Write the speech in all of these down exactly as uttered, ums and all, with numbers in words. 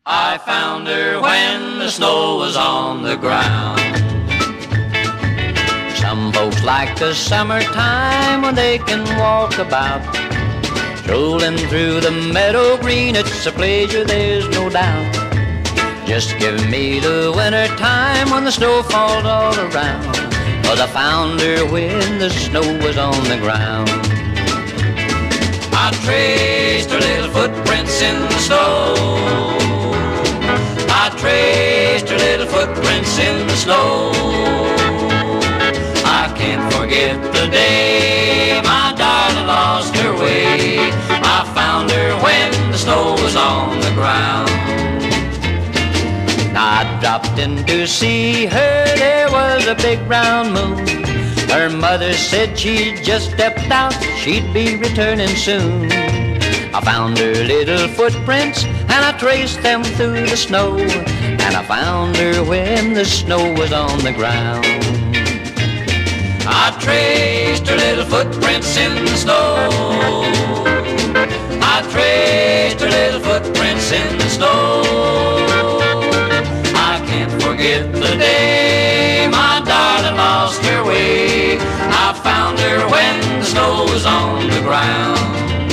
I found her when the snow was on the ground. Some folks like the summertime when they can walk about, strolling through the meadow green. It's a pleasure, there's no doubt. Just give me the winter time when the snow falls all around, 'cause I found her when the snow was on the ground. I traced her little footprints in the snow. I traced her little footprints in the snow. I can't forget the day my darling lost her way. I found her when the snow was on the ground. I dropped in to see her, there was a big round moon. Her mother said she'd just stepped out, she'd be returning soon. I found her little footprints and I traced them through the snow, and I found her when the snow was on the ground. I traced her little footprints in the snow. I traced her little footprints in the snow. I can't forget the day my darling lost her way. I found her when the snow was on the ground.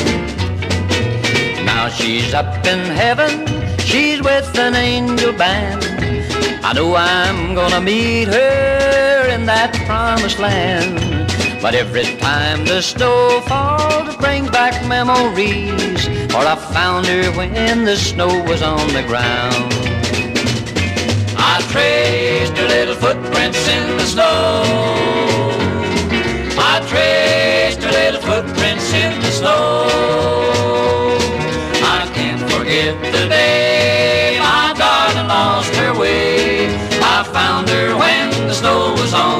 Now she's up in heaven, she's with an angel band. I know I'm gonna meet her in that promised land. But every time the snow falls, it brings back memories, for I found her when the snow was on the ground. I traced her little footprints in the snow. I traced her little footprints in the snow. I can't forget the day my darling lost her way. I found her when the snow was on